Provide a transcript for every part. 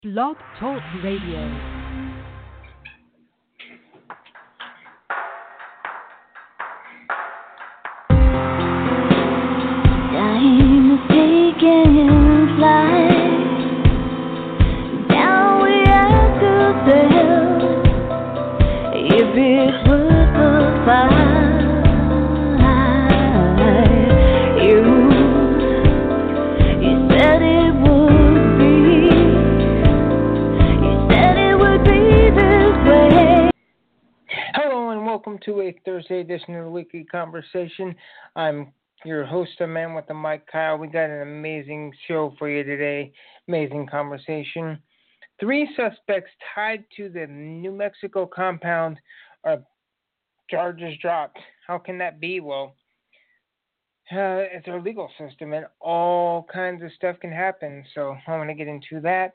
Blog Talk Radio. Time is taking flight. Now we have to tell if it's worth the fight. You said it would be. You said it would be this way. Hello and welcome to a Thursday edition of the Weekly Conversation. I'm your host, a man with the mic, Kyle. We got an amazing show for you today. Amazing conversation. 3 suspects tied to the New Mexico compound are charges dropped. How can that be? Well, it's our legal system and all kinds of stuff can happen. So I want to get into that.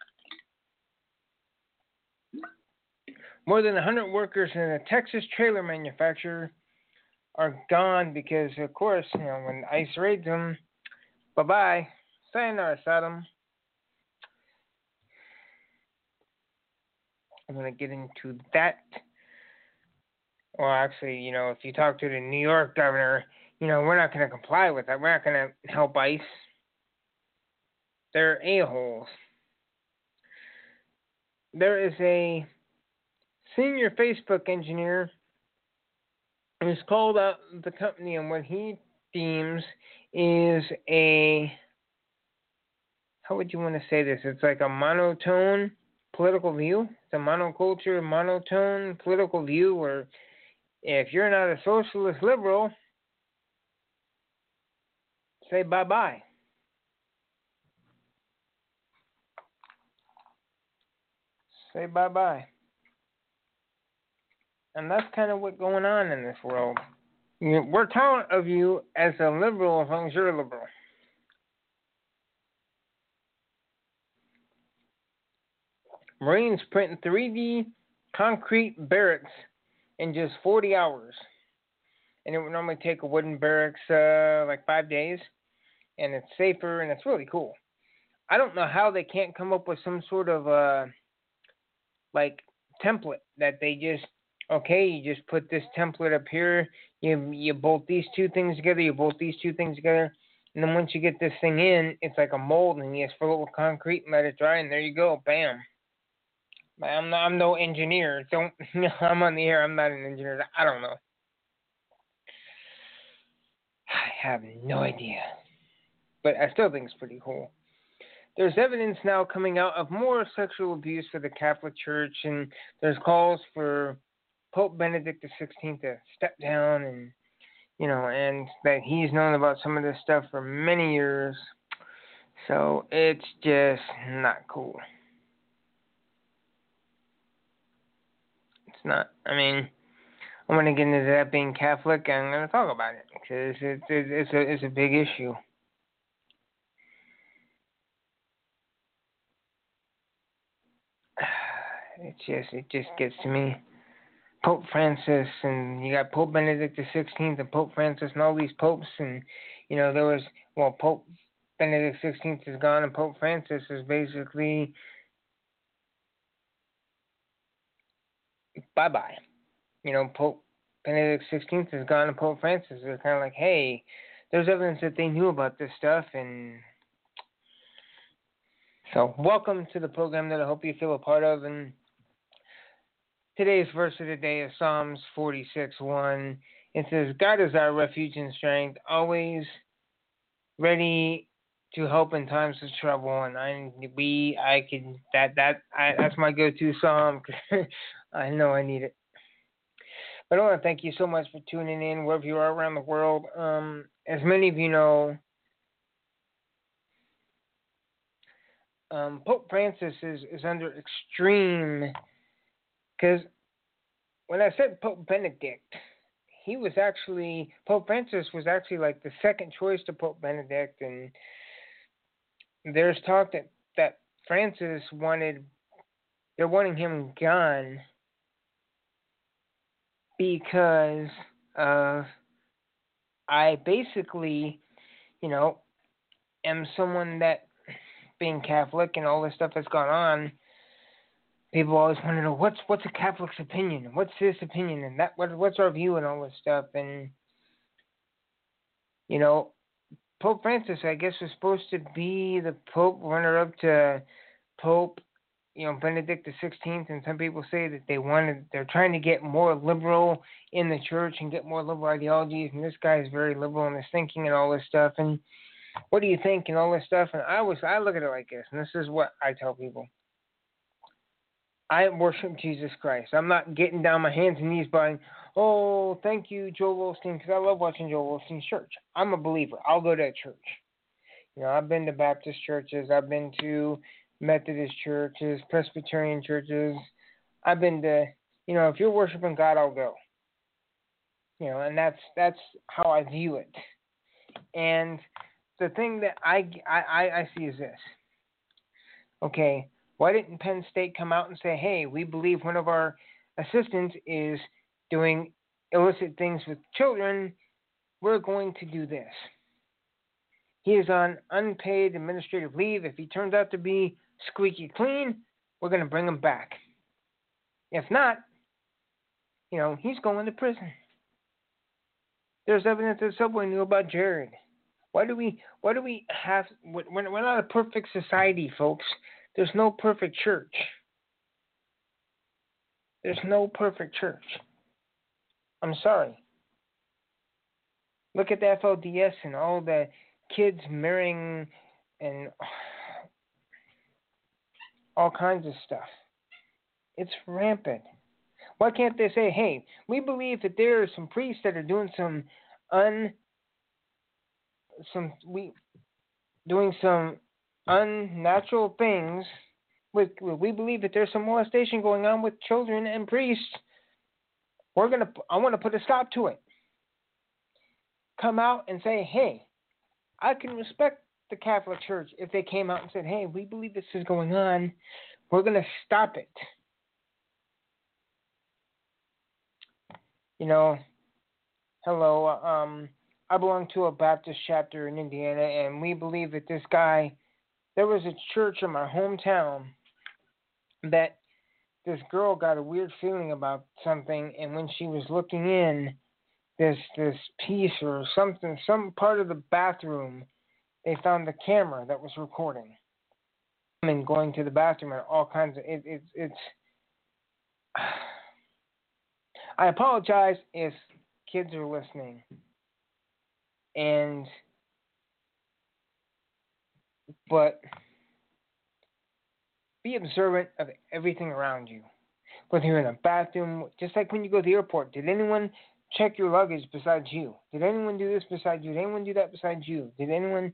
More than 100 workers in a Texas trailer manufacturer are gone because, of course, when ICE raids them, bye-bye, sayonara, Saddam. I'm going to get into that. Well, actually, if you talk to the New York governor, we're not going to comply with that. We're not going to help ICE. They're a-holes. There is a senior Facebook engineer who's called out the company on what he deems is how would you want to say this? It's like a monotone political view. It's a monoculture, monotone political view where if you're not a socialist liberal, say bye-bye. Say bye-bye. And that's kind of what's going on in this world. We're tolerant of you as a liberal as long as you're a liberal. Marines print 3D concrete barracks in just 40 hours. And it would normally take a wooden barracks like 5 days. And it's safer and it's really cool. I don't know how they can't come up with some sort of template that they just, okay, you just put this template up here, you bolt these two things together, and then once you get this thing in, it's like a mold, and you just fill it with concrete and let it dry, and there you go, bam. I'm no engineer. I'm on the air. I'm not an engineer. I don't know. I have no idea. But I still think it's pretty cool. There's evidence now coming out of more sexual abuse for the Catholic Church, and there's calls for Pope Benedict XVI to step down, and and that he's known about some of this stuff for many years. So it's just not cool. It's not. I mean, I'm going to get into that being Catholic, and I'm going to talk about it because it's a big issue. It just gets to me. Pope Francis, and you got Pope Benedict XVI and Pope Francis and all these popes, and there was Pope Benedict XVI is gone and Pope Francis is basically bye-bye. Pope Benedict XVI is gone and Pope Francis are kind of like, hey, there's evidence that they knew about this stuff, and so welcome to the program that I hope you feel a part of. And today's verse of the day is Psalms 46:1. It says, God is our refuge and strength, always ready to help in times of trouble. And that's my go-to psalm. I know I need it. But I want to thank you so much for tuning in wherever you are around the world. As many of you know, Pope Francis is under extreme, because when I said Pope Benedict, Pope Francis was actually like the second choice to Pope Benedict, and there's talk that Francis they're wanting him gone because of, I basically, am someone that being Catholic and all this stuff that's gone on, people always want to know what's a Catholic's opinion, what's this opinion, and that what's our view and all this stuff. And Pope Francis, I guess, was supposed to be the Pope runner-up to Pope, Benedict XVI, and some people say that they're trying to get more liberal in the church and get more liberal ideologies, and this guy is very liberal in his thinking and all this stuff. And what do you think and all this stuff? And I look at it like this, and this is what I tell people. I worship Jesus Christ. I'm not getting down my hands and knees by, oh, thank you, Joel Osteen, because I love watching Joel Osteen's church. I'm a believer. I'll go to a church. I've been to Baptist churches. I've been to Methodist churches, Presbyterian churches. I've been to, if you're worshiping God, I'll go. And that's how I view it. And the thing that I see is this. Okay, why didn't Penn State come out and say, hey, we believe one of our assistants is doing illicit things with children, we're going to do this. He is on unpaid administrative leave. If he turns out to be squeaky clean, we're going to bring him back. If not, he's going to prison. There's evidence that Subway knew about Jared. Why do we have, we're not a perfect society, folks. There's no perfect church. There's no perfect church. I'm sorry. Look at the FLDS and all the kids marrying and all kinds of stuff. It's rampant. Why can't they say, hey, we believe that there are some priests that are doing some unnatural things. We believe that there's some molestation going on with children and priests. I want to put a stop to it. Come out and say, hey, I can respect the Catholic Church if they came out and said, hey, we believe this is going on. We're going to stop it. Hello, I belong to a Baptist chapter in Indiana, and we believe that there was a church in my hometown that this girl got a weird feeling about something, and when she was looking in this piece or something, some part of the bathroom, they found the camera that was recording. And going to the bathroom and all kinds of it's. I apologize if kids are listening, but be observant of everything around you. Whether you're in a bathroom, just like when you go to the airport, did anyone check your luggage besides you? Did anyone do this besides you? Did anyone do that besides you? Did anyone,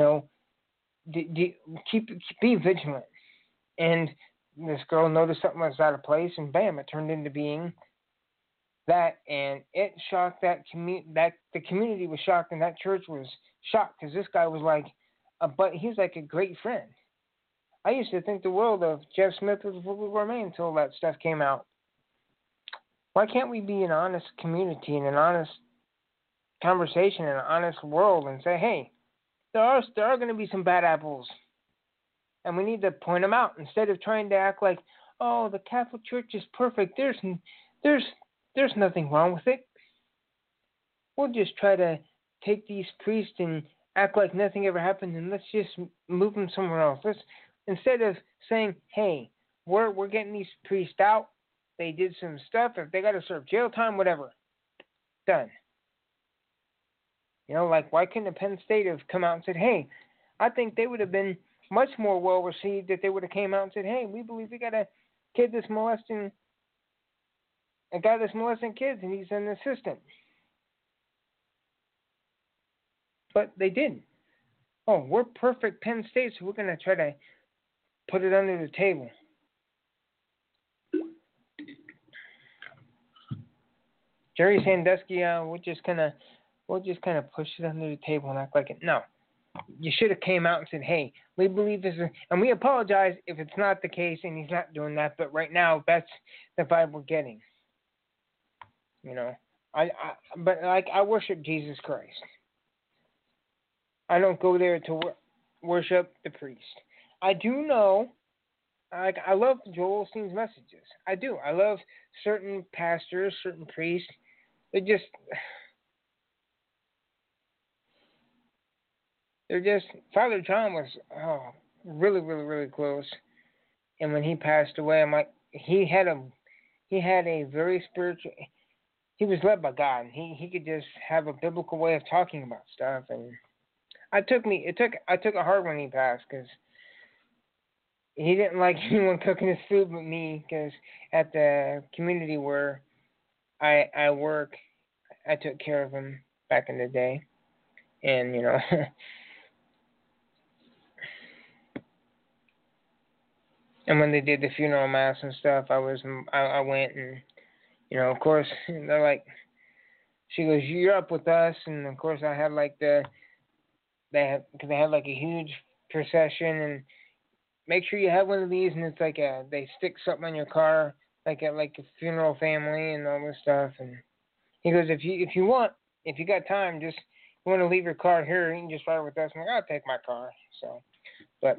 be vigilant? And this girl noticed something was out of place, and bam, it turned into being that, and it shocked that the community was shocked, and that church was shocked because this guy was like, he's like a great friend. I used to think the world of Jeff Smith was remain until that stuff came out. Why can't we be an honest community and an honest conversation and an honest world and say, hey, there are going to be some bad apples, and we need to point them out instead of trying to act like, oh, the Catholic Church is perfect. There's nothing wrong with it. We'll just try to take these priests and act like nothing ever happened, and let's just move them somewhere else. Instead of saying, hey, we're getting these priests out. They did some stuff. If they got to serve jail time, whatever. Done. Why couldn't a Penn State have come out and said, hey, I think they would have been much more well received if they would have came out and said, hey, we believe we got a guy that's molesting kids, and he's an assistant. But they didn't. Oh, we're perfect Penn State, so we're going to try to put it under the table. Jerry Sandusky, we'll just kind of push it under the table and act like it. No, you should have came out and said, "Hey, we believe this," and we apologize if it's not the case and he's not doing that. But right now, that's the vibe we're getting. I worship Jesus Christ. I don't go there to worship the priest. I do know. Like I love Joel Osteen's messages. I do. I love certain pastors, certain priests. They just they're just Father John was really really really close. And when he passed away, I'm like he had a very spiritual. He was led by God. He could just have a biblical way of talking about stuff. And I took it hard when he passed because he didn't like anyone cooking his food but me. Because at the community where I work, I took care of him back in the day, and and when they did the funeral mass and stuff, I went and of course they're like, she goes, you're up with us, and of course I had like because they had like a huge procession, and make sure you have one of these, and it's like they stick something on your car like at like a funeral family and all this stuff. And he goes, if you want, if you got time, just you want to leave your car here, you can just ride with us. I'm like, I'll take my car. So, but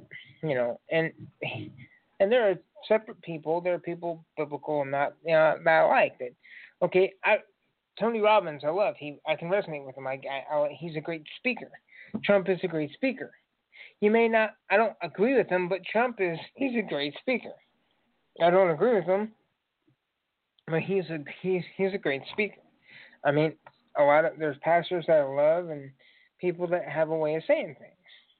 and there are separate people. There are people biblical and not that I like that. Okay, Tony Robbins, I love. I can resonate with him. He's a great speaker. Trump is a great speaker. You may not. I don't agree with him, but he's a great speaker. I don't agree with him, but he's a great speaker. I mean, there's pastors that I love and people that have a way of saying things.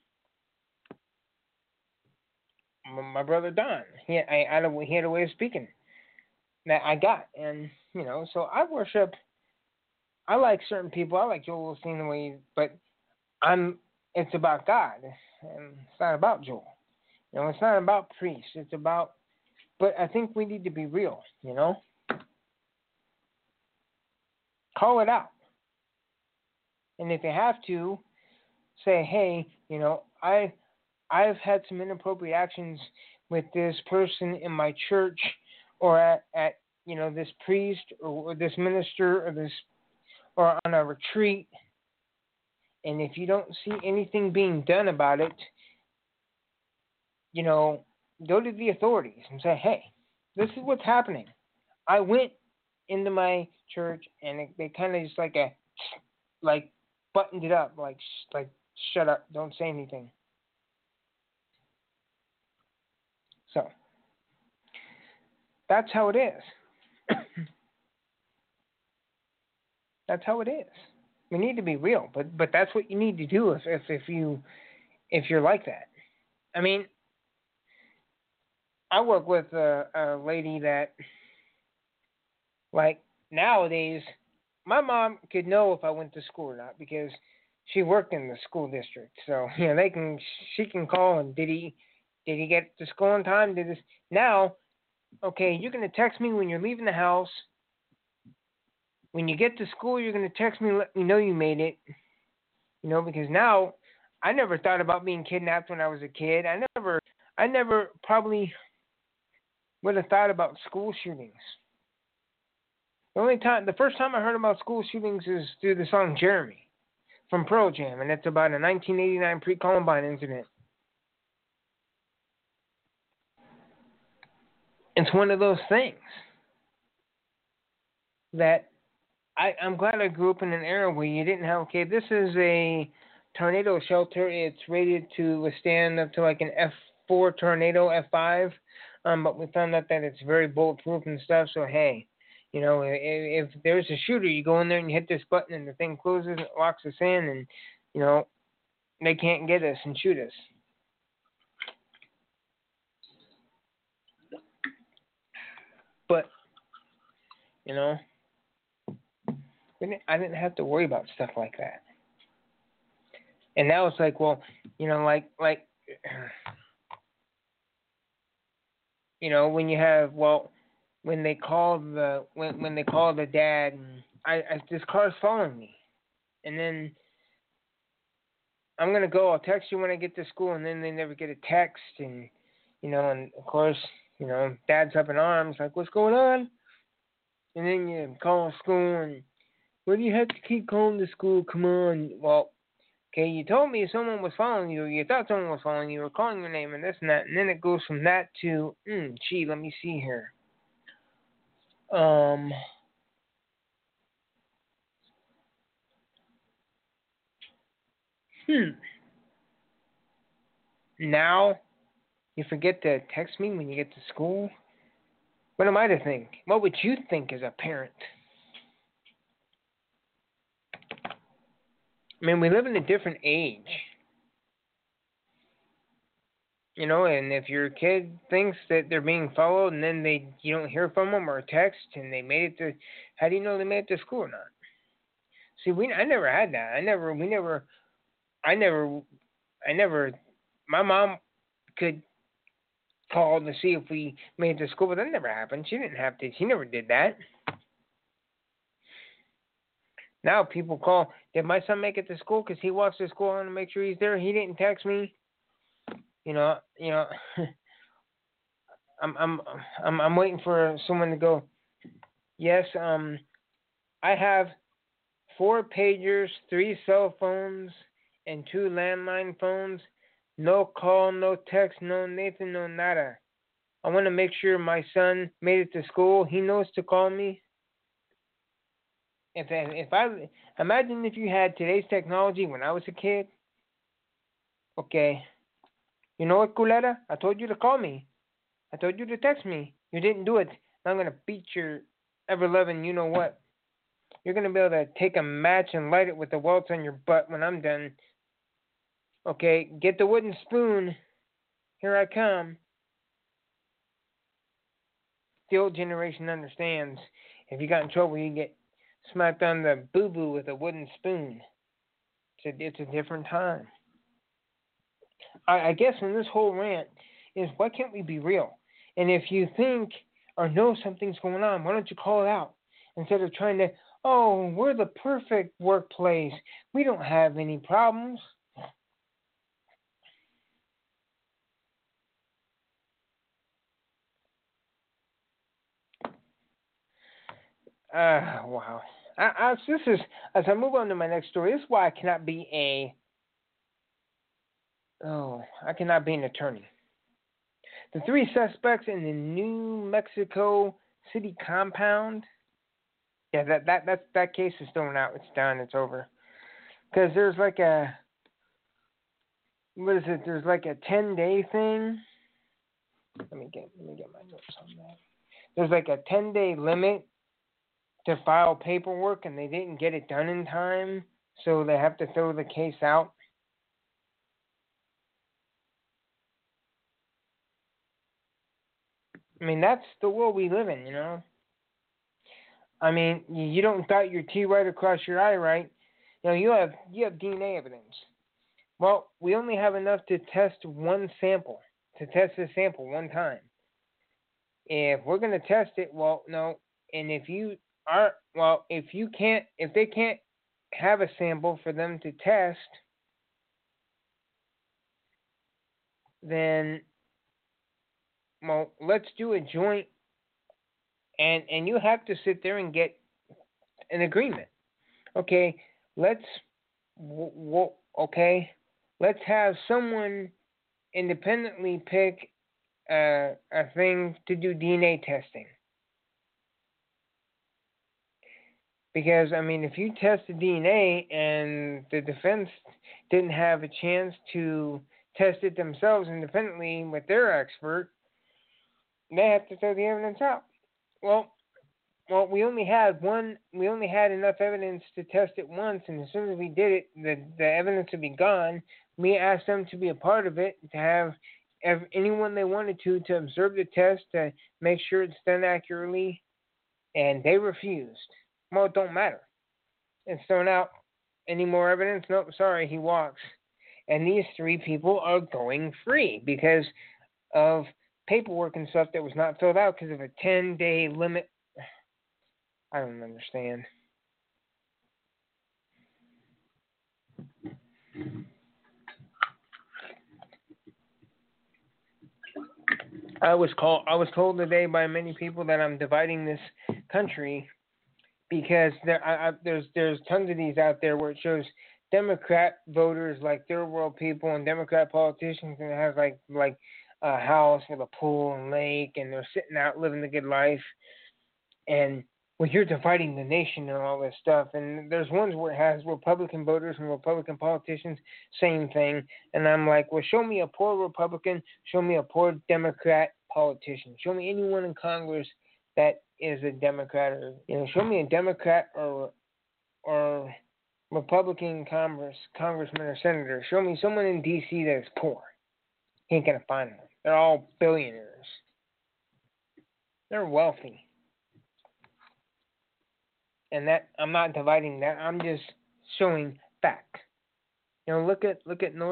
My brother Don, he had a way of speaking that I got, and so I worship. I like certain people. I like Joel Osteen the way, but it's about God, and it's not about Joel. It's not about priests. It's about. But I think we need to be real. Call it out, and if you have to, say, hey, I've had some inappropriate actions with this person in my church, or at this priest or this minister or on a retreat, and if you don't see anything being done about it, go to the authorities and say, hey, this is what's happening. I went into my church and they kind of just like buttoned it up, like shut up, don't say anything. So that's how it is. That's how it is. We need to be real, but that's what you need to do if you're like that. I mean, I work with a lady that, like, nowadays, my mom could know if I went to school or not because she worked in the school district. So she can call and did he get to school on time? Did this now? Okay, you're gonna text me when you're leaving the house. When you get to school, you're gonna text me and let me know you made it. Because now I never thought about being kidnapped when I was a kid. I never probably would have thought about school shootings. The first time I heard about school shootings is through the song Jeremy from Pearl Jam, and it's about a 1989 pre-Columbine incident. It's one of those things that I'm glad I grew up in an era where you didn't have, okay, this is a tornado shelter. It's rated to withstand up to like an F4 tornado, F5. But we found out that it's very bulletproof and stuff. So, hey, if there's a shooter, you go in there and you hit this button and the thing closes, it locks us in, and, they can't get us and shoot us. But, I didn't have to worry about stuff like that. And now it's like, well, when you have, when they call the dad, and this car's following me, and then I'm gonna go. I'll text you when I get to school, and then they never get a text, and and of course, dad's up in arms, like, what's going on? And then you call school, and well, you have to keep calling the school. Come on. Well, Okay, you told me someone was following you. You thought someone was following you, or calling your name, and this and that. And then it goes from that to, gee, let me see here. Um, Now you forget to text me when you get to school. What am I to think? What would you think as a parent? I mean, we live in a different age. You know, and if your kid thinks that they're being followed and then you don't hear from them or text and they made it to, how do you know they made it to school or not? See, I never had that. I never, my mom could call to see if we made it to school, but that never happened. She didn't have to, she never did that. Now people call, did my son make it to school? Because he walks to school, I want to make sure he's there. He didn't text me. You know, I'm waiting for someone to go, yes, I have 4 pagers, 3 cell phones, and 2 landline phones. No call, no text, no Nathan, no nada. I want to make sure my son made it to school. He knows to call me. If I imagine if you had today's technology when I was a kid. Okay, you know what, culera? I told you to call me. I told you to text me. You didn't do it. I'm gonna beat your ever-loving you know what. You're gonna be able to take a match and light it with the welts on your butt when I'm done. Okay, get the wooden spoon. Here I come. The old generation understands. If you got in trouble, you get smacked on the boo-boo with a wooden spoon. It's a different time. I guess in this whole rant is, why can't we be real? And if you think or know something's going on, why don't you call it out instead of trying to, oh, we're the perfect workplace. We don't have any problems. Wow. This is, as I move on to my next story, this is why I cannot be an attorney. The 3 suspects in the New Mexico City compound. Yeah, that case is thrown out. It's done. It's over. Because there's like a, what is it? There's like a 10-day thing. Let me get my notes on that. There's like a 10-day limit to file paperwork, and they didn't get it done in time, so they have to throw the case out. I mean, that's the world we live in, you know. I mean, you don't dot your T right across your I, right? You know, you have DNA evidence. Well, we only have enough to test one sample, to test the sample one time. If we're going to test it, well, no. And if they can't have a sample for them to test, then, well, let's do a joint, and you have to sit there and get an agreement. Okay, let's have someone independently pick a thing to do DNA testing. Because, I mean, if you test the DNA and the defense didn't have a chance to test it themselves independently with their expert, they have to throw the evidence out. Well, we only had enough evidence to test it once, and as soon as we did it, the evidence would be gone. We asked them to be a part of it, to have anyone they wanted to observe the test, to make sure it's done accurately, and they refused. Well, it don't matter. It's thrown out. Any more evidence? Nope, sorry, he walks. And these 3 people are going free because of paperwork and stuff that was not filled out because of a 10-day limit. I don't understand. I was told today by many people that I'm dividing this country because there's tons of these out there where it shows Democrat voters like third world people and Democrat politicians, and it has like a house with a pool and lake, and they're sitting out living the good life. And we're here dividing the nation and all this stuff. And there's ones where it has Republican voters and Republican politicians, same thing. And I'm like, well, show me a poor Republican, show me a poor Democrat politician, show me anyone in Congress that is a Democrat, or show me a Democrat or Republican congressman or senator. Show me someone in D.C. that is poor. Ain't gonna find them. They're all billionaires. They're wealthy. And that, I'm not dividing that. I'm just showing facts. Look at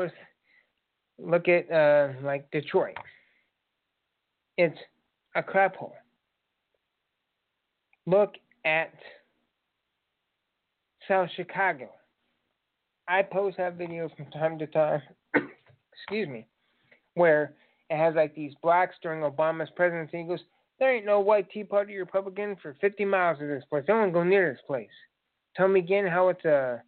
like Detroit. It's a crap hole. Look at South Chicago. I post that video from time to time. Excuse me. Where it has like these blacks during Obama's presidency. He goes, there ain't no white Tea Party Republican for 50 miles of this place. Don't go near this place. Tell me again how it's a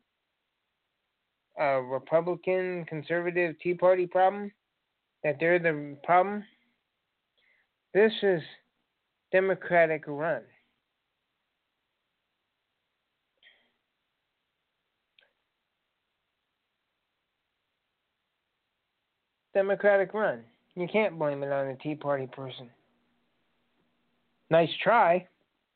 Republican, conservative Tea Party problem? That they're the problem? This is Democratic run. Democratic run. You can't blame it on a Tea Party person. Nice try.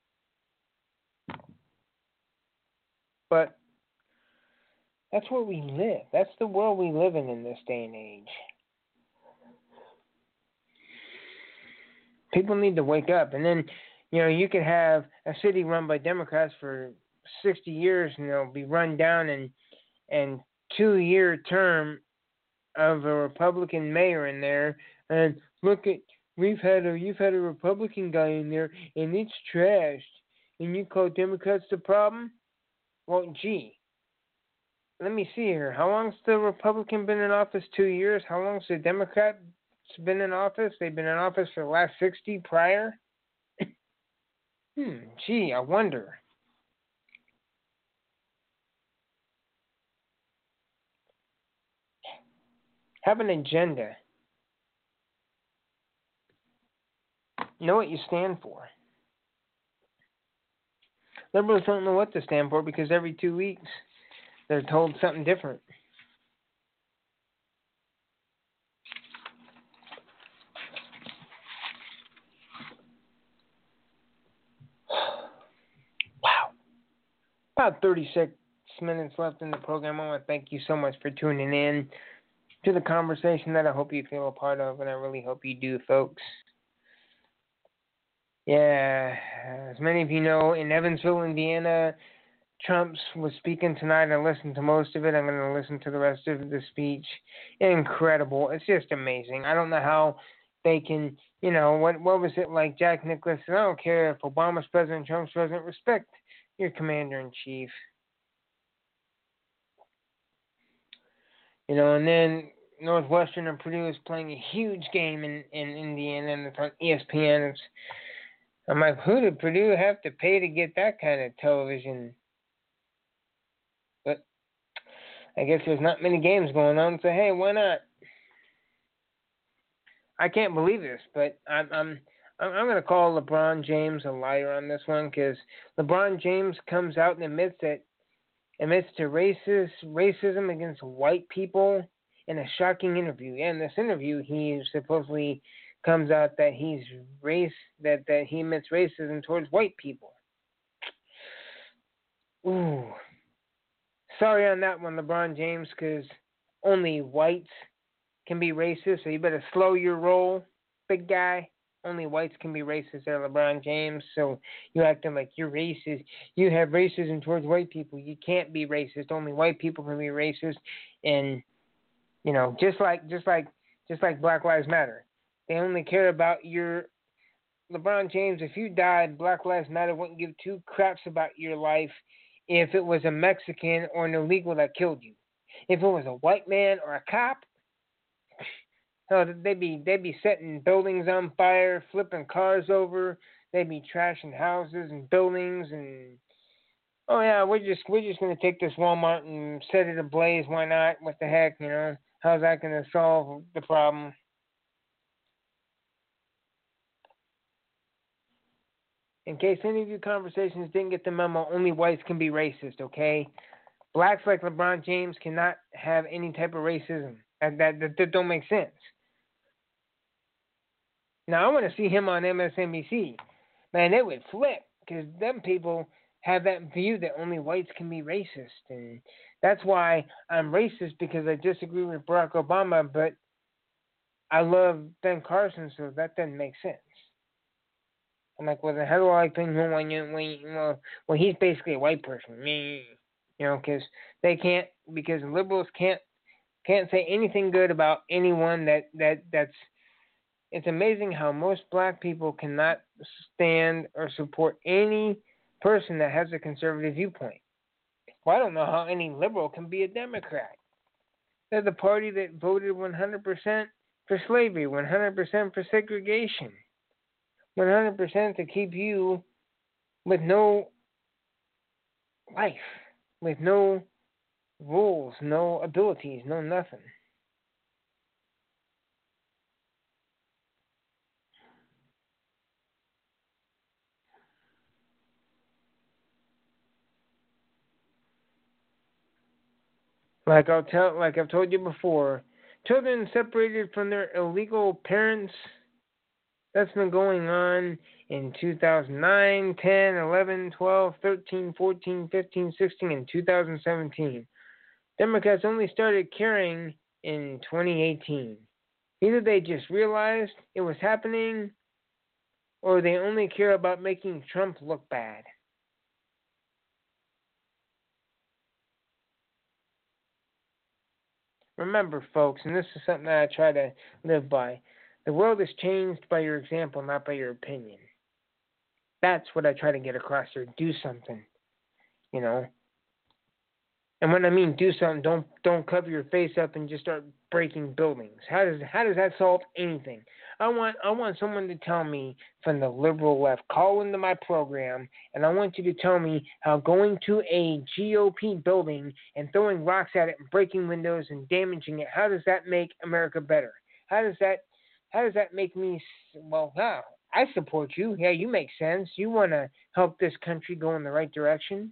But that's where we live. That's the world we live in this day and age. People need to wake up. And then, you could have a city run by Democrats for 60 years, be run down and 2-year term of a Republican mayor in there. And look at, you've had a Republican guy in there, and it's trashed. And you call Democrats the problem? Well, gee. Let me see here. How long's the Republican been in office? 2 years. How long's the Democrat been in office? They've been in office for the last 60 prior. Gee, I wonder. Have an agenda. Know what you stand for. Liberals don't know what to stand for because every 2 weeks they're told something different. Wow. About 36 minutes left in the program. I want to thank you so much for tuning in to the conversation that I hope you feel a part of, and I really hope you do, folks. Yeah, as many of you know, in Evansville, Indiana, Trump was speaking tonight. I listened to most of it. I'm going to listen to the rest of the speech. Incredible. It's just amazing. I don't know how they can, what was it like Jack Nicklaus said, I don't care if Obama's president, Trump's president, respect your commander-in-chief. And then Northwestern and Purdue is playing a huge game in Indiana, and it's on ESPN. I'm like, who did Purdue have to pay to get that kind of television? But I guess there's not many games going on, so hey, why not? I can't believe this, but I'm going to call LeBron James a liar on this one, because LeBron James comes out and admits to racism against white people in a shocking interview. And in this interview, he supposedly comes out that that he admits racism towards white people. Ooh. Sorry on that one, LeBron James, because only whites can be racist, so you better slow your roll, big guy. Only whites can be racist there, LeBron James, so you're acting like you're racist. You have racism towards white people. You can't be racist. Only white people can be racist. And, just like Black Lives Matter. They only care about your LeBron James. If you died, Black Lives Matter wouldn't give two craps about your life if it was a Mexican or an illegal that killed you. If it was a white man or a cop, they'd be setting buildings on fire, flipping cars over. They'd be trashing houses and buildings, and oh yeah, we're just gonna take this Walmart and set it ablaze. Why not? What the heck, you know? How's that gonna solve the problem? In case any of you conversations didn't get the memo, only whites can be racist. Okay, blacks like LeBron James cannot have any type of racism. That don't make sense. Now I want to see him on MSNBC. Man, they would flip because them people have that view that only whites can be racist, and that's why I'm racist because I disagree with Barack Obama, but I love Ben Carson, so that doesn't make sense. I'm like, well, then how do I like Ben when he's basically a white person? Me, you know, because because liberals can't say anything good about anyone that's. It's amazing how most black people cannot stand or support any person that has a conservative viewpoint. Well, I don't know how any liberal can be a Democrat. They're the party that voted 100% for slavery, 100% for segregation, 100% to keep you with no life, with no rules, no abilities, no nothing. Like I've told you before, children separated from their illegal parents. That's been going on in 2009, 10, 11, 12, 13, 14, 15, 16, and 2017. Democrats only started caring in 2018. Either they just realized it was happening or they only care about making Trump look bad. Remember, folks, and this is something that I try to live by, the world is changed by your example, not by your opinion. That's what I try to get across here. Do something, you know. And when I mean do something, don't cover your face up and just start breaking buildings. How does that solve anything? I want someone to tell me from the liberal left, call into my program, and I want you to tell me how going to a GOP building and throwing rocks at it and breaking windows and damaging it, how does that make America better? How does that make me well? Yeah, I support you. Yeah, you make sense. You want to help this country go in the right direction.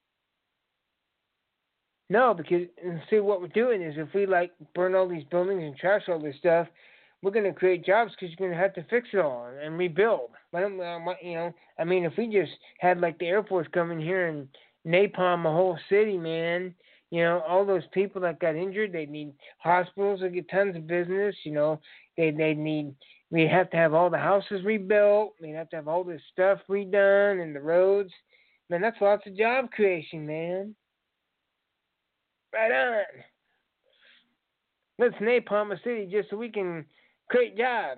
No, because see what we're doing is if we like burn all these buildings and trash all this stuff, we're going to create jobs because you're going to have to fix it all and rebuild. I mean, if we just had like the Air Force come in here and napalm a whole city, man, all those people that got injured, they need hospitals to get tons of business. We have to have all the houses rebuilt. We have to have all this stuff redone and the roads. Man, that's lots of job creation, man. Right on. Let's napalm a city just so we can create jobs.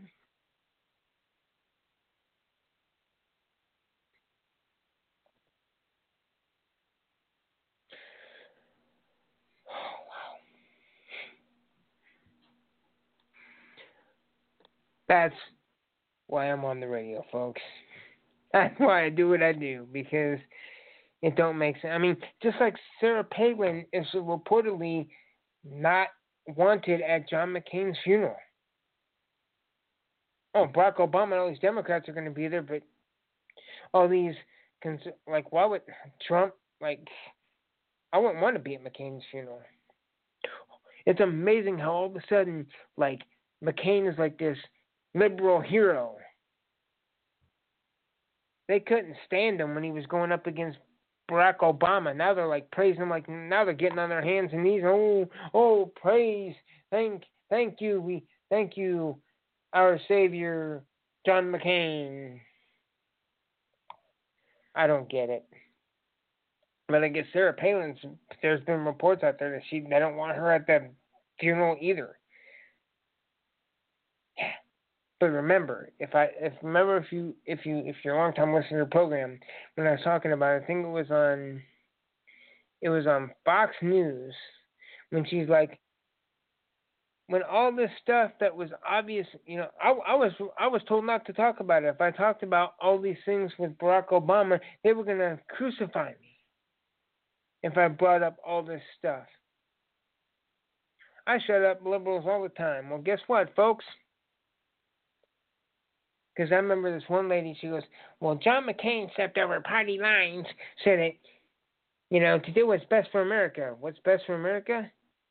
Oh, wow. That's why I'm on the radio, folks. That's why I do what I do, because it don't make sense. I mean, just like Sarah Palin is reportedly not wanted at John McCain's funeral. Oh, Barack Obama and all these Democrats are going to be there, but all these, why would Trump, I wouldn't want to be at McCain's funeral. It's amazing how all of a sudden, McCain is like this liberal hero. They couldn't stand him when he was going up against Barack Obama. Now they're praising him, now they're getting on their hands and knees. Oh, praise, thank you, thank you, our savior, John McCain. I don't get it. But I guess Sarah Palin, there's been reports out there that they don't want her at the funeral either. Yeah. But remember, if you're a long time listener to the program, when I was talking about it, I think it was on Fox News when she's like, when all this stuff that was obvious, I was told not to talk about it. If I talked about all these things with Barack Obama, they were gonna crucify me. if I brought up all this stuff. I shut up liberals all the time. Well, guess what, folks? Because I remember this one lady, she goes, well, John McCain stepped over party lines, said it, to do what's best for America. What's best for America?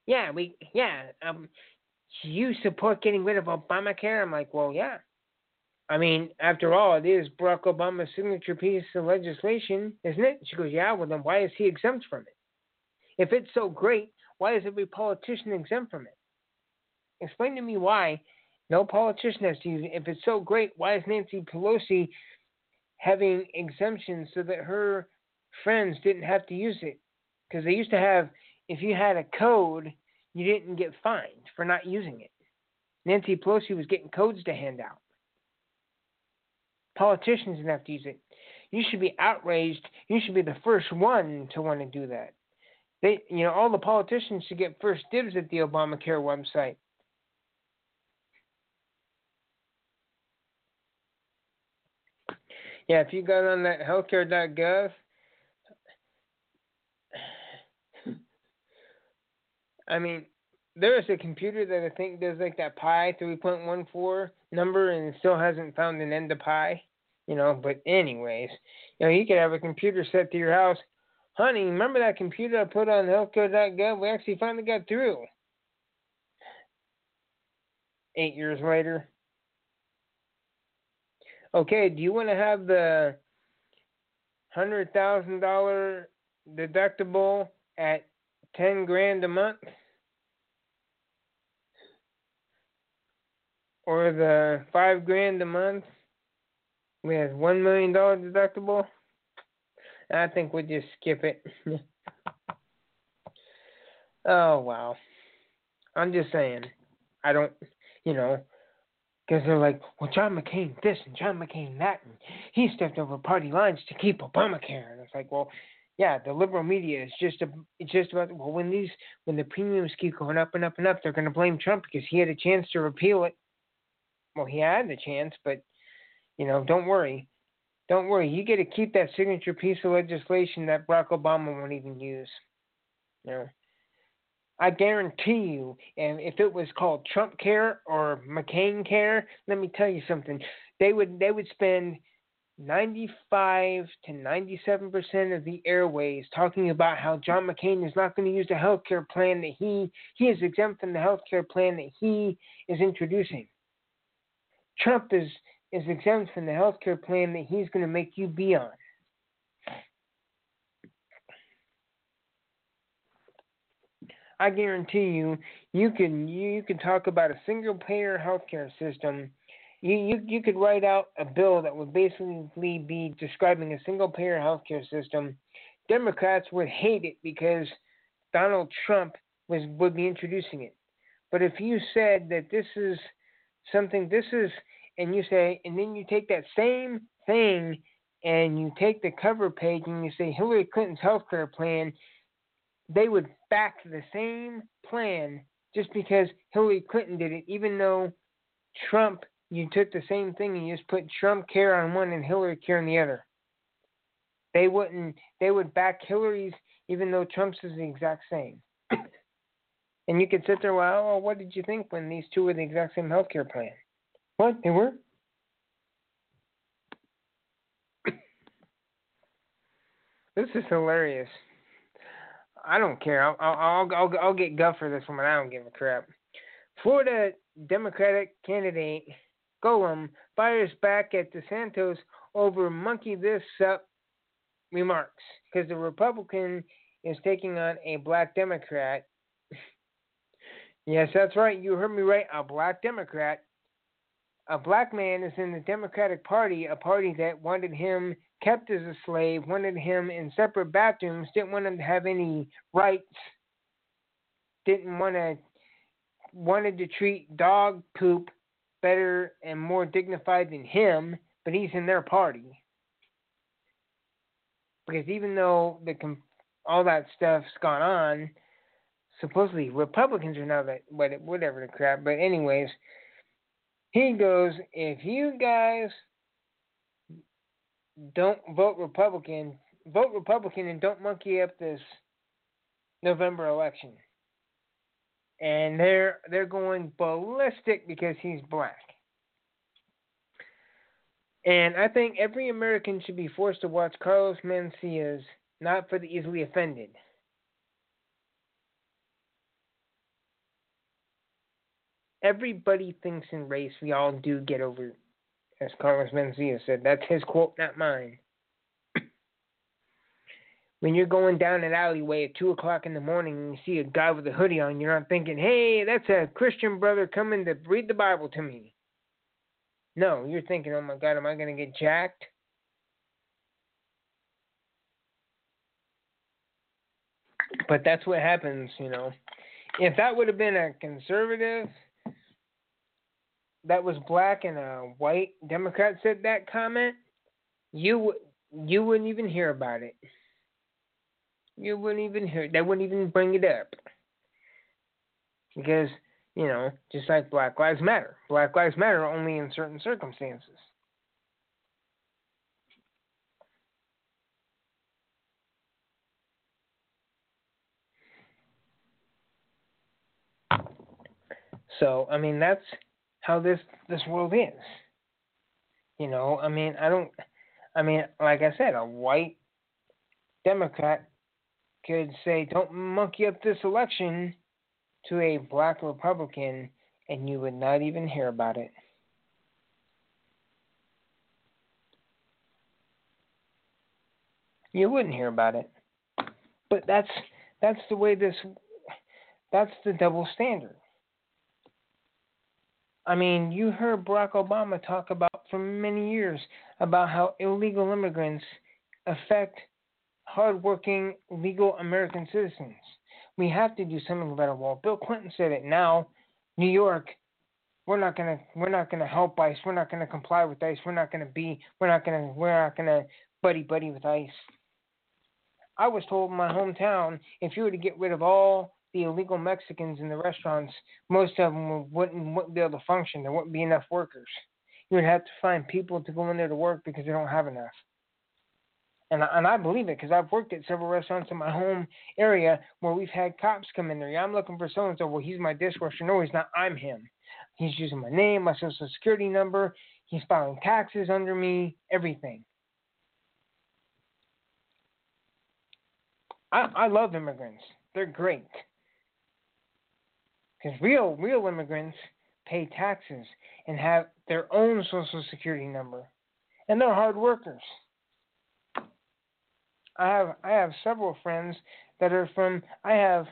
You support getting rid of Obamacare? I'm like, well, yeah. I mean, after all, it is Barack Obama's signature piece of legislation, isn't it? She goes, yeah, well, then why is he exempt from it? If it's so great, why is every politician exempt from it? Explain to me why no politician has to use it. If it's so great, why is Nancy Pelosi having exemptions so that her friends didn't have to use it? Because they used to have, if you had a code, you didn't get fined for not using it. Nancy Pelosi was getting codes to hand out. Politicians didn't have to use it. You should be outraged. You should be the first one to want to do that. All the politicians should get first dibs at the Obamacare website. Yeah, if you got on that healthcare.gov, I mean, there is a computer that I think does like that pi 3.14 number, and it still hasn't found an end to pi, But anyways, you could have a computer set to your house. Honey, remember that computer I put on healthcare.gov? We actually finally got through. 8 years later. Okay, do you want to have the $100,000 deductible at $10,000 a month? Or the $5,000 a month with $1 million deductible? I think we'll just skip it. Oh, wow. I'm just saying. I don't, because they're like, well, John McCain this and John McCain that, and he stepped over party lines to keep Obamacare. And it's like, well, yeah, the liberal media is it's just about, well, when the premiums keep going up and up and up, they're going to blame Trump because he had a chance to repeal it. Well, he had the chance, but, don't worry. Don't worry. You get to keep that signature piece of legislation that Barack Obama won't even use. I guarantee you, and if it was called Trump Care or McCain Care, let me tell you something. They would spend 95 to 97% of the airways talking about how John McCain is not going to use the health care plan that he is exempt from the health care plan that he is introducing. Trump is exempt from the health care plan that he's going to make you be on. I guarantee you can talk about a single payer healthcare system. You could write out a bill that would basically be describing a single payer healthcare system. Democrats would hate it because Donald Trump would be introducing it. But if you said that and you say, and then you take that same thing and you take the cover page and you say Hillary Clinton's healthcare plan, they would back the same plan just because Hillary Clinton did it, even though Trump, you took the same thing and you just put Trump care on one and Hillary care on the other. They would back Hillary's even though Trump's is the exact same. And you could sit there, well, what did you think when these two were the exact same healthcare plan? What? They were? This is hilarious. I don't care. I'll get guff for this one, but I don't give a crap. Florida Democratic candidate Golem fires back at DeSantis over monkey this up remarks because the Republican is taking on a black Democrat. Yes, that's right. You heard me right. A black Democrat. A black man is in the Democratic Party, a party that wanted him kept as a slave, wanted him in separate bathrooms, didn't want him to have any rights, wanted to treat dog poop better and more dignified than him, but he's in their party. Because even though all that stuff's gone on, supposedly Republicans are now that whatever the crap. But anyways, he goes, if you guys don't vote Republican and don't monkey up this November election. And they're going ballistic because he's black. And I think every American should be forced to watch Carlos Mencia's Not for the Easily Offended. Everybody thinks in race. We all do get over, as Carlos Mencia said. That's his quote, not mine. When you're going down an alleyway at 2 o'clock in the morning and you see a guy with a hoodie on, you're not thinking, hey, that's a Christian brother coming to read the Bible to me. No, you're thinking, oh my God, am I going to get jacked? But that's what happens, you know. If that would have been a conservative that was black and a white Democrat said that comment, you wouldn't even hear about it. You wouldn't even hear. They wouldn't even bring it up. Because, you know, just like Black Lives Matter. Black Lives Matter only in certain circumstances. So, I mean, that's how this world is. You know, I mean, like I said, a white Democrat could say, don't monkey up this election to a black Republican, and you would not even hear about it. You wouldn't hear about it. But that's the way that's the double standard. I mean, you heard Barack Obama talk about for many years about how illegal immigrants affect hardworking, legal American citizens. We have to do something about it. Well, Bill Clinton said it. Now, New York, we're not gonna help ICE. We're not gonna comply with ICE. We're not gonna buddy with ICE. I was told in my hometown, if you were to get rid of all the illegal Mexicans in the restaurants, most of them wouldn't be able to function. There wouldn't be enough workers. You would have to find people to go in there to work because they don't have enough. And I believe it because I've worked at several restaurants in my home area where we've had cops come in there. Yeah, I'm looking for so-and-so. Well, he's my dishwasher. No, he's not. I'm him. He's using my name, my social security number. He's filing taxes under me, everything. I love immigrants. They're great. Because real immigrants pay taxes and have their own social security number. And they're hard workers. I have several friends that are from, I have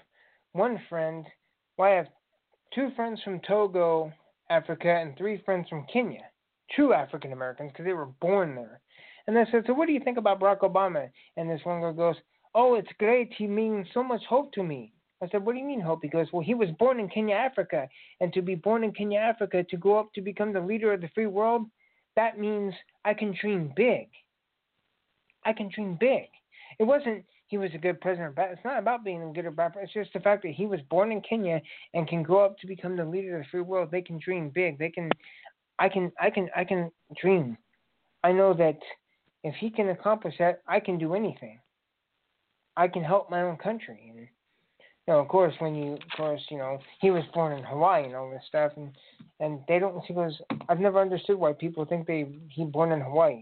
two friends from Togo, Africa, and 3 friends from Kenya. True African Americans, because they were born there. And I said, so what do you think about Barack Obama? And this one girl goes, oh, it's great. He means so much hope to me. I said, what do you mean hope? He goes, well, he was born in Kenya, Africa. And to be born in Kenya, Africa, to go up to become the leader of the free world, that means I can dream big. I can dream big. It wasn't he was a good president. It's not about being a good or bad president. It's just the fact that he was born in Kenya and can grow up to become the leader of the free world. They can dream big. I can dream. I know that if he can accomplish that, I can do anything. I can help my own country. And of course, he was born in Hawaii and all this stuff, and they don't. He goes, I've never understood why people think he born in Hawaii.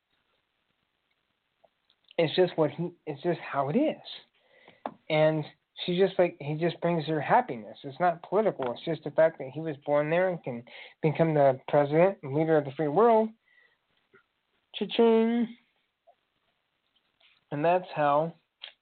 It's just how it is, and she's just like he just brings her happiness. It's not political. It's just the fact that he was born there and can become the president and leader of the free world. Cha-ching, and that's how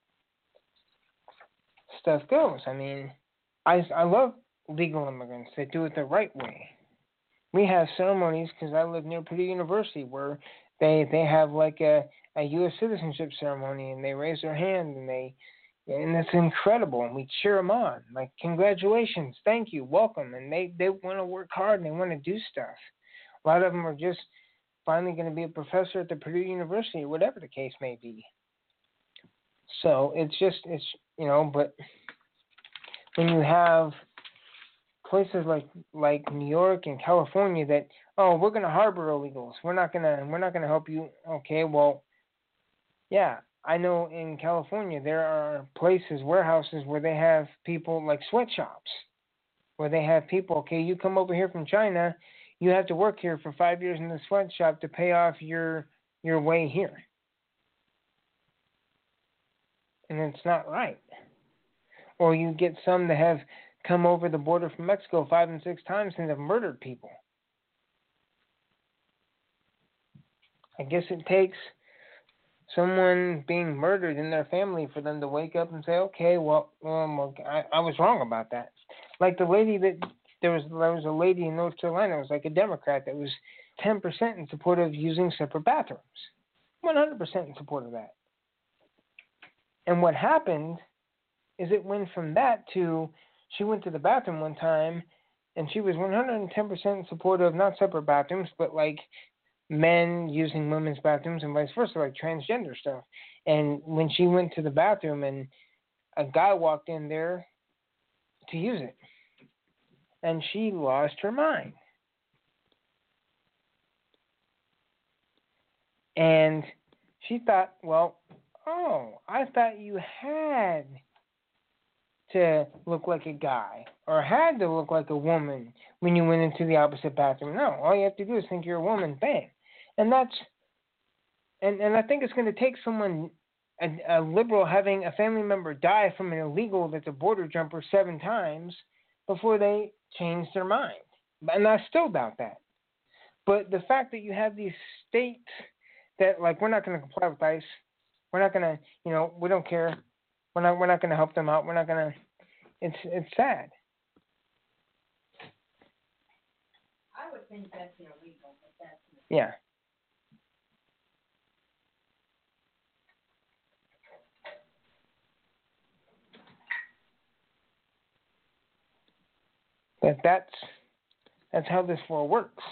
stuff goes. I mean, I love legal immigrants that do it the right way. We have ceremonies because I live near Purdue University where they have like a U.S. citizenship ceremony and they raise their hand and it's incredible and we cheer them on like congratulations, thank you, welcome, and they want to work hard and they want to do stuff. A lot of them are just finally going to be a professor at the Purdue University, whatever the case may be. So it's but when you have places like New York and California that, oh, we're going to harbor illegals, we're not going to help you. Okay, well, yeah, I know in California there are places, warehouses, where they have people like sweatshops, where they have people, okay, you come over here from China, you have to work here for 5 years in the sweatshop to pay off your way here. And it's not right. Or you get some that have come over the border from Mexico 5 and 6 times and have murdered people. I guess it takes someone being murdered in their family for them to wake up and say, okay, well, I was wrong about that. Like the lady that there was a lady in North Carolina, it was like a Democrat that was 10% in support of using separate bathrooms, 100% in support of that. And what happened is it went from that to she went to the bathroom one time and she was 110% in support of not separate bathrooms, but like men using women's bathrooms and vice versa, like transgender stuff. And when she went to the bathroom and a guy walked in there to use it, and she lost her mind. And she thought, well, I thought you had to look like a guy or had to look like a woman when you went into the opposite bathroom. No, all you have to do is think you're a woman, bang. And that's, and I think it's going to take someone, a liberal, having a family member die from an illegal that's a border jumper 7 times before they change their mind. And I still doubt that. But the fact that you have these states that, like, we're not going to comply with ICE, we're not going to, we don't care, we're not going to help them out, we're not going to, it's sad. I would think that's illegal, but that's not. Yeah. But that's how this world works.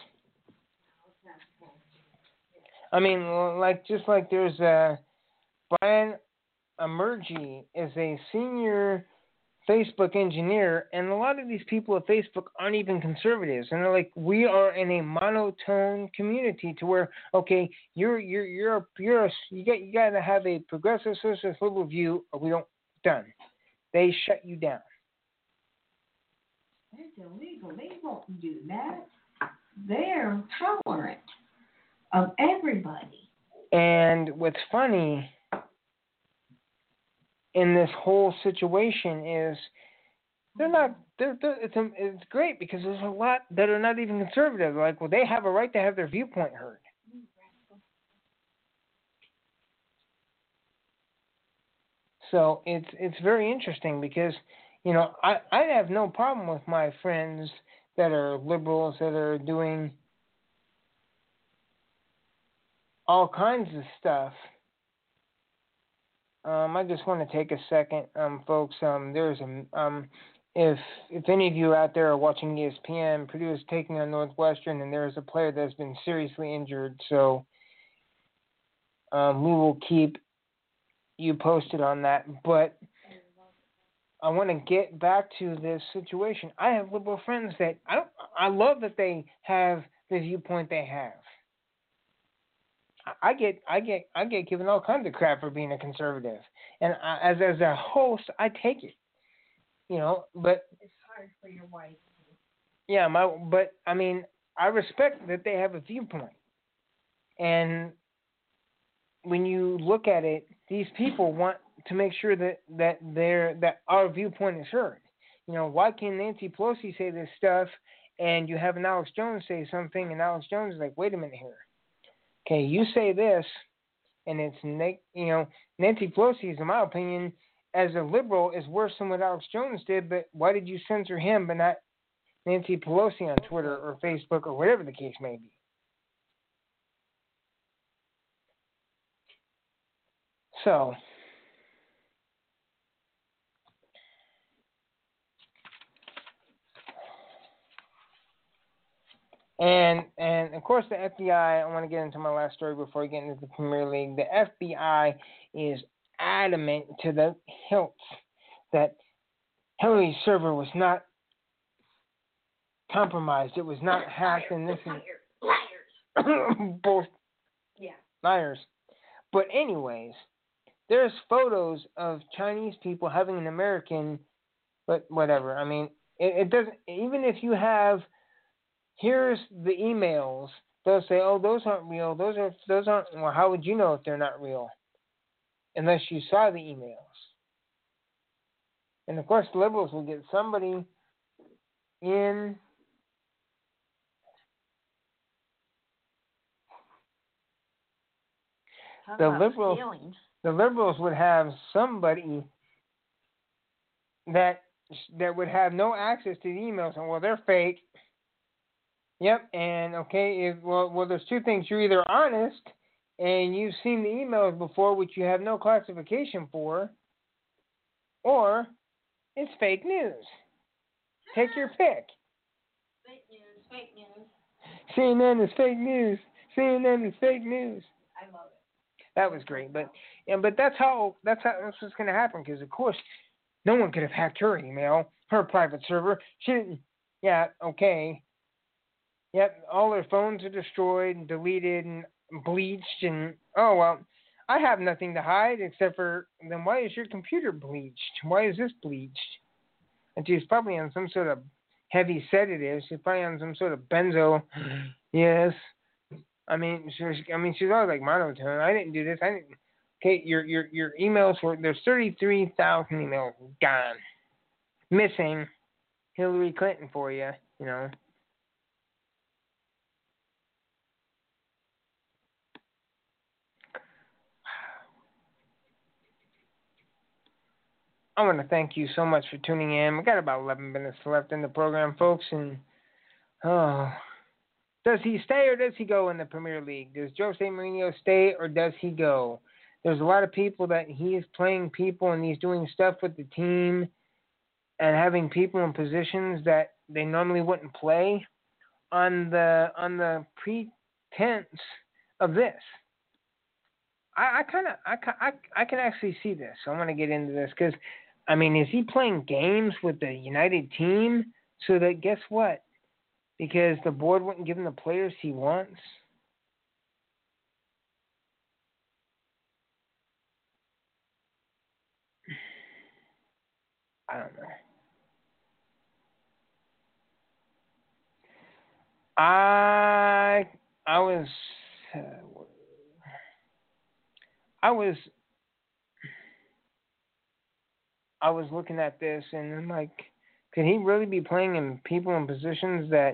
I mean, just like there's Brian Emergy is a senior Facebook engineer, and a lot of these people at Facebook aren't even conservatives, and they're like, we are in a monotone community to where, okay, you got to have a progressive socialist liberal view, or we don't done. They shut you down. It's illegal. They won't do that. They're tolerant of everybody. And what's funny in this whole situation is it's great because there's a lot that are not even conservative. Like, well, they have a right to have their viewpoint heard. So it's very interesting because, I have no problem with my friends that are liberals that are doing all kinds of stuff. I just want to take a second, folks. There's if any of you out there are watching ESPN, Purdue is taking on Northwestern, and there is a player that's been seriously injured. So we will keep you posted on that. But I want to get back to this situation. I have liberal friends that I love that they have the viewpoint they have. I get given all kinds of crap for being a conservative, and as a host, I take it, But it's hard for your wife. Yeah, but I mean, I respect that they have a viewpoint, and when you look at it, these people want to make sure that our viewpoint is heard. Why can Nancy Pelosi say this stuff, and you have an Alex Jones say something, and Alex Jones is like, wait a minute here. Okay, you say this, and it's Nancy Pelosi, in my opinion, as a liberal, is worse than what Alex Jones did. But why did you censor him, but not Nancy Pelosi on Twitter or Facebook or whatever the case may be? So, and of course the FBI, I want to get into my last story before I get into the Premier League. The FBI is adamant to the hilt that Hillary's server was not compromised. It was not hacked, and this is both liars. But anyways, there's photos of Chinese people having an American, but whatever. I mean, it doesn't. Even if you have, here's the emails. They'll say, "Oh, those aren't real. Those aren't." Well, how would you know if they're not real? Unless you saw the emails. And of course, the liberals will get somebody in. The liberals would have somebody that would have no access to the emails, and well, they're fake. Yep, and okay, well, there's two things. You're either honest and you've seen the emails before, which you have no classification for, or it's fake news. Take your pick. Fake news. CNN is fake news. CNN is fake news. I love it. That was great, but that's what's going to happen, because of course no one could have hacked her email, her private server. She didn't. Yeah, okay. Yep, all her phones are destroyed and deleted and bleached, and oh well, I have nothing to hide except for, then why is your computer bleached? Why is this bleached? And she's probably on some sort of heavy sedative. She's probably on some sort of benzo. Yes. I mean, she's always like monotone. I didn't do this. I didn't. Okay, your emails there's 33,000 emails gone, missing. Hillary Clinton for you, you know. I want to thank you so much for tuning in. We got about 11 minutes left in the program, folks, and does he stay or does he go in the Premier League? Does Jose Mourinho stay or does he go? There's a lot of people that he is playing people and he's doing stuff with the team and having people in positions that they normally wouldn't play on the pretense of this. I can actually see this. I want to get into this because, I mean, is he playing games with the United team so that, guess what? Because the board wouldn't give him the players he wants? I don't know. I was looking at this and I'm like, could he really be playing in people in positions that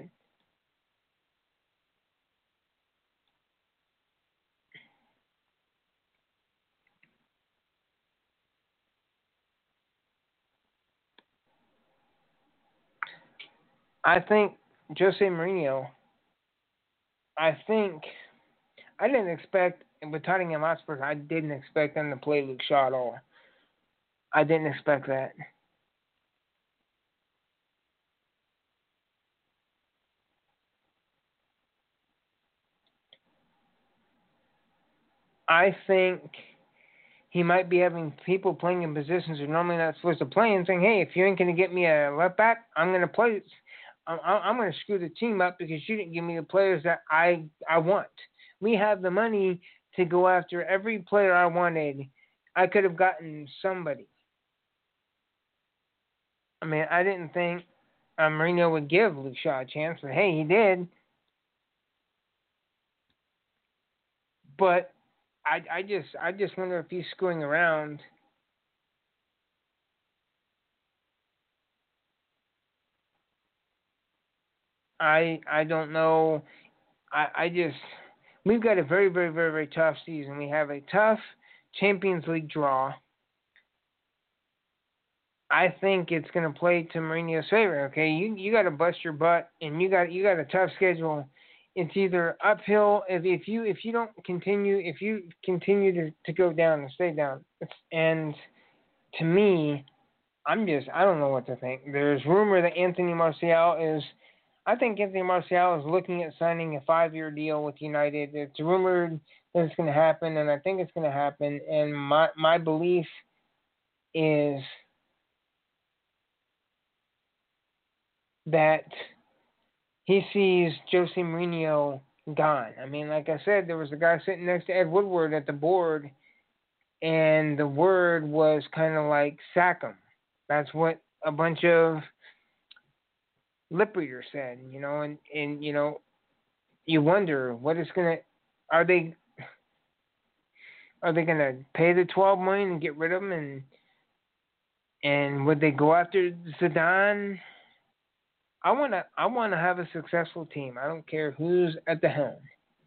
I think Jose Mourinho, I didn't expect, with Tottenham Hotspur, I didn't expect them to play Luke Shaw at all. I didn't expect that. I think he might be having people playing in positions they're normally not supposed to play and saying, hey, if you ain't going to get me a left back, I'm going to play. I'm going to screw the team up because you didn't give me the players that I want. We have the money to go after every player I wanted. I could have gotten somebody. I mean, I didn't think Mourinho would give Luke Shaw a chance, but hey, he did. But I just wonder if he's screwing around. I don't know. We've got a very, very, very, very tough season. We have a tough Champions League draw. I think it's going to play to Mourinho's favor. Okay, you got to bust your butt, and you got a tough schedule. It's either uphill if you don't continue, if you continue to go down and stay down. And to me, I don't know what to think. There's rumor that Anthony Martial is. I think Anthony Martial is looking at signing a 5-year deal with United. It's rumored that it's going to happen, and I think it's going to happen. And my belief is that he sees Jose Mourinho gone. I mean, like I said, there was a guy sitting next to Ed Woodward at the board, and the word was kind of like sack 'em. That's what a bunch of lip readers said, and you wonder what is gonna are they gonna pay the 12 million and get rid of him, and would they go after Zidane? I wanna have a successful team. I don't care who's at the helm.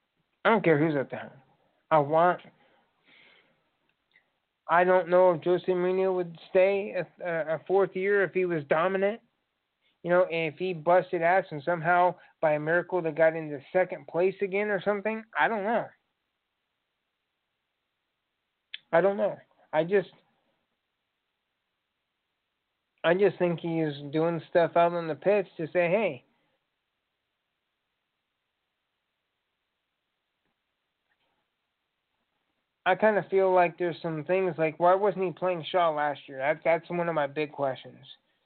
I don't know if Jose Mourinho would stay a fourth year if he was dominant, and if he busted ass and somehow by a miracle they got into second place again or something. I don't know. I just think he's doing stuff out on the pitch to say, hey, I kind of feel like there's some things like, why wasn't he playing Shaw last year? That's one of my big questions.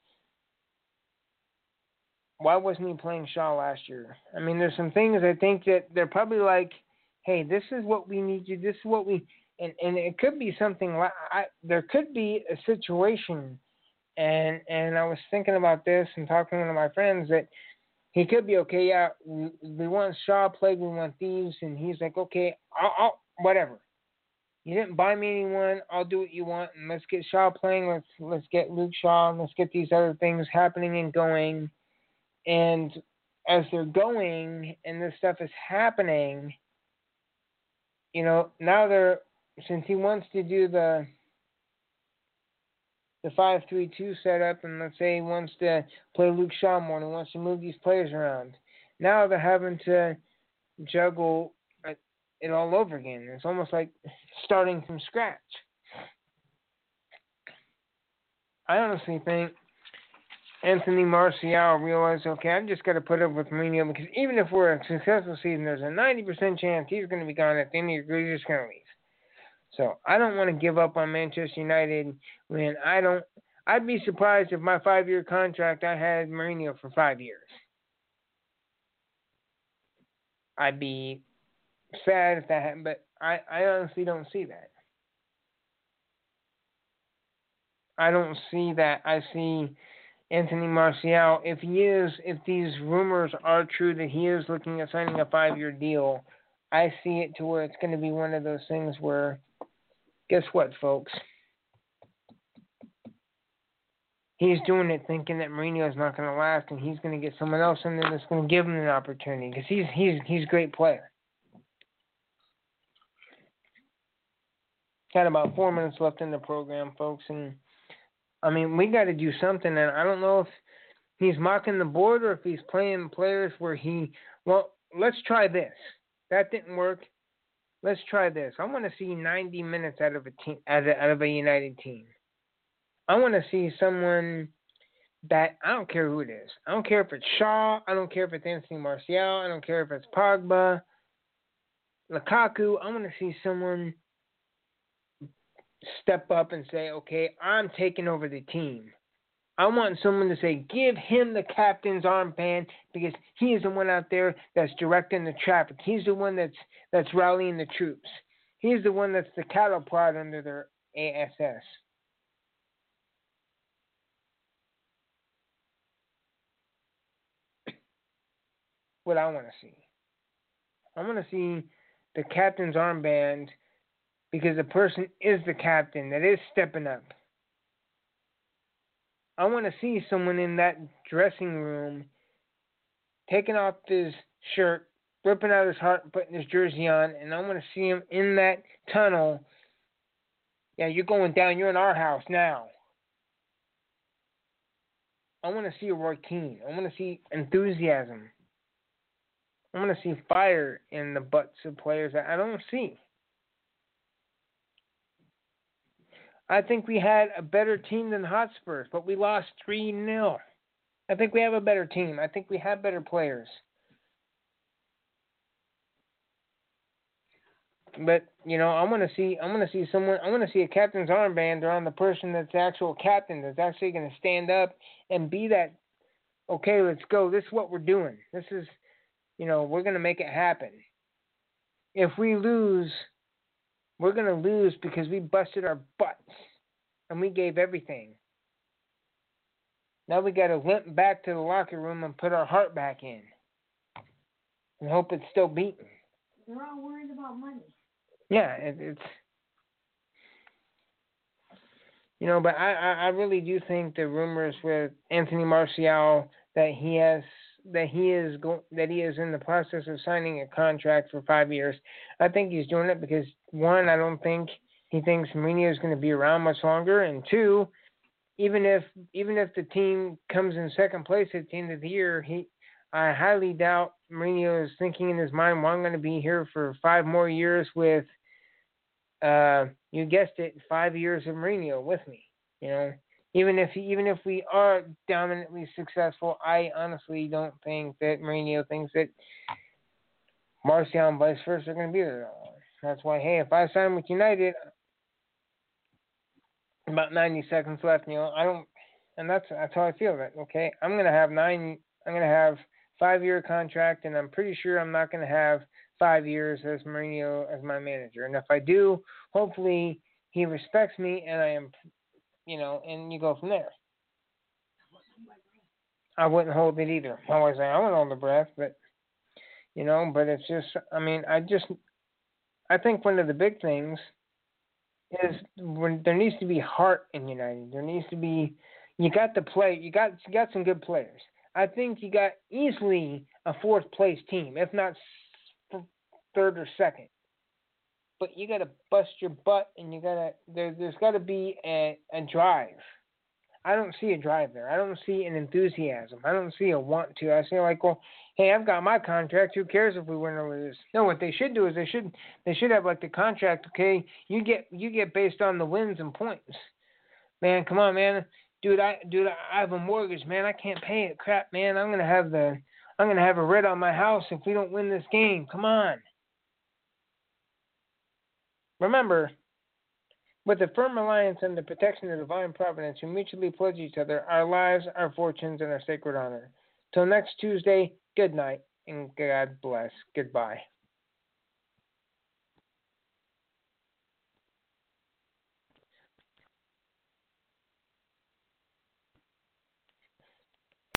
Why wasn't he playing Shaw last year? I mean, there's some things I think that they're probably like, hey, this is what we need to, this is what we, and it could be something like, there could be a situation, and I was thinking about this and talking to one of my friends that he could be okay. Yeah, we want Shaw played, we want thieves, and he's like, okay, I'll whatever. You didn't buy me anyone. I'll do what you want, and let's get Shaw playing. Let's get Luke Shaw, and let's get these other things happening and going. And as they're going, and this stuff is happening, now since he wants to do the 5-3-2 setup, and let's say he wants to play Luke Shaw more, and he wants to move these players around. Now they're having to juggle it all over again. It's almost like starting from scratch. I honestly think Anthony Martial realized, okay, I've just got to put up with Mourinho, because even if we're a successful season, there's a 90% chance he's going to be gone at the end of the year. He's just going to leave. So I don't want to give up on Manchester United when I'd be surprised if my 5-year contract I had Mourinho for 5 years. I'd be sad if that happened, but I honestly don't see that. I don't see that. I see Anthony Martial, if these rumors are true that he is looking at signing a 5-year deal, I see it to where it's going to be one of those things where, guess what, folks? He's doing it thinking that Mourinho is not going to last, and he's going to get someone else in there that's going to give him an opportunity, because he's a great player. Got about 4 minutes left in the program, folks, and I mean, we got to do something, and I don't know if he's mocking the board or if he's playing players where let's try this. That didn't work. Let's try this. I want to see 90 minutes out of a team, out of a United team. I want to see someone that, I don't care who it is. I don't care if it's Shaw. I don't care if it's Anthony Martial. I don't care if it's Pogba, Lukaku. I want to see someone step up and say, okay, I'm taking over the team. I want someone to say, give him the captain's armband, because he is the one out there that's directing the traffic. He's the one that's rallying the troops. He's the one that's the cattle prod under their ASS. What I want to see. I want to see the captain's armband, because the person is the captain that is stepping up. I want to see someone in that dressing room taking off his shirt, ripping out his heart, and putting his jersey on, and I want to see him in that tunnel. Yeah, you're going down. You're in our house now. I want to see a Roy Keane. I want to see enthusiasm. I want to see fire in the butts of players that I don't see. I think we had a better team than Hotspurs, but we lost 3-0. I think we have a better team. I think we have better players. But, I want to see someone, I want to see a captain's armband around the person that's the actual captain, that's actually going to stand up and be that, okay, let's go. This is what we're doing. This is, we're going to make it happen. If we lose, We're going to lose because we busted our butts and we gave everything. Now we got to limp back to the locker room and put our heart back in and hope it's still beating. They're all worried about money. Yeah, it's but I really do think the rumors with Anthony Martial that he is in the process of signing a contract for 5 years. I think he's doing it because, one, I don't think he thinks Mourinho is going to be around much longer, and two, even if the team comes in second place at the end of the year, I highly doubt Mourinho is thinking in his mind, well, I'm going to be here for 5 more years with, you guessed it, 5 years of Mourinho with me. Even if we are dominantly successful, I honestly don't think that Mourinho thinks that Martial and vice versa are going to be there that long. That's why, hey, if I sign with United, about 90 seconds left, and that's how I feel that. Okay, I'm going to have 5-year contract, and I'm pretty sure I'm not going to have 5 years as Mourinho as my manager. And if I do, hopefully he respects me, and I am, and you go from there. I wouldn't hold it either. I wouldn't hold the breath, but but it's just, I think one of the big things is when there needs to be heart in United. There needs to be, you got some good players. I think you got easily a 4th place team, if not 3rd or 2nd. But you got to bust your butt, and there's got to be a drive. I don't see a drive there. I don't see an enthusiasm. I don't see a want to. I see well, hey, I've got my contract. Who cares if we win or lose? No, what they should do is they should have the contract. Okay, you get based on the wins and points. Man, come on, man. Dude, I have a mortgage, man. I can't pay it. Crap, man. I'm gonna have a writ on my house if we don't win this game. Come on. Remember, with a firm reliance on the protection of divine providence, we mutually pledge each other our lives, our fortunes, and our sacred honor. Till next Tuesday, good night, and God bless. Goodbye.